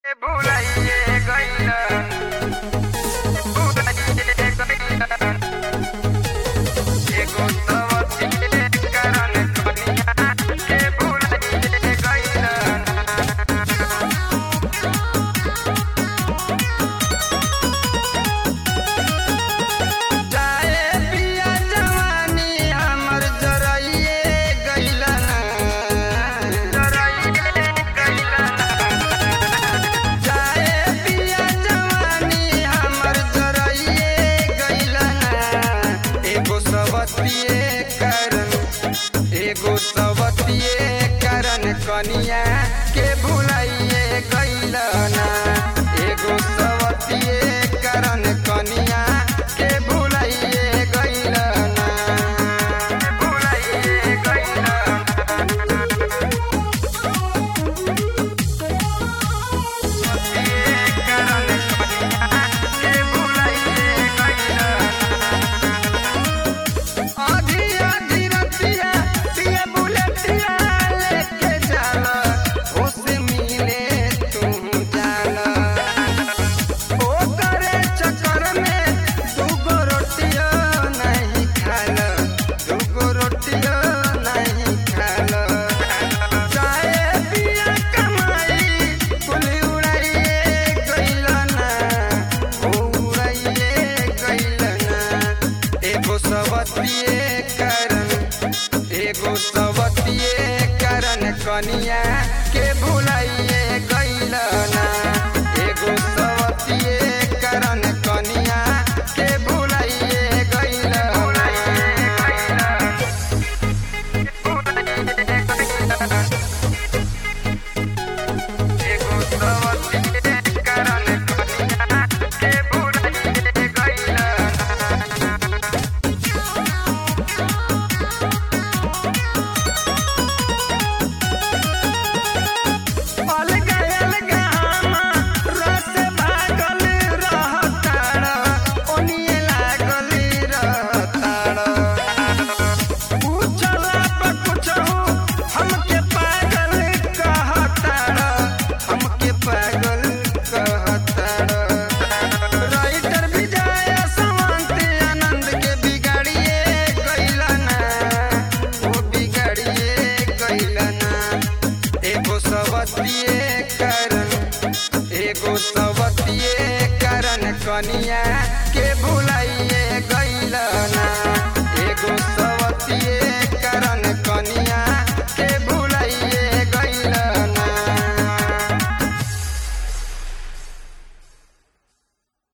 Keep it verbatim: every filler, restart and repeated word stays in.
भुलाइए गइल भुलाइए गइल एगो सवतिए कारण कनिया के भुलाइए गइल जाए पिया जवानी हमर जराइए गइल जराइए गइल जाए पिया जवानी हमर जराइए गइल एगो सवतिए कारण एगो सवतिए कारण कनिया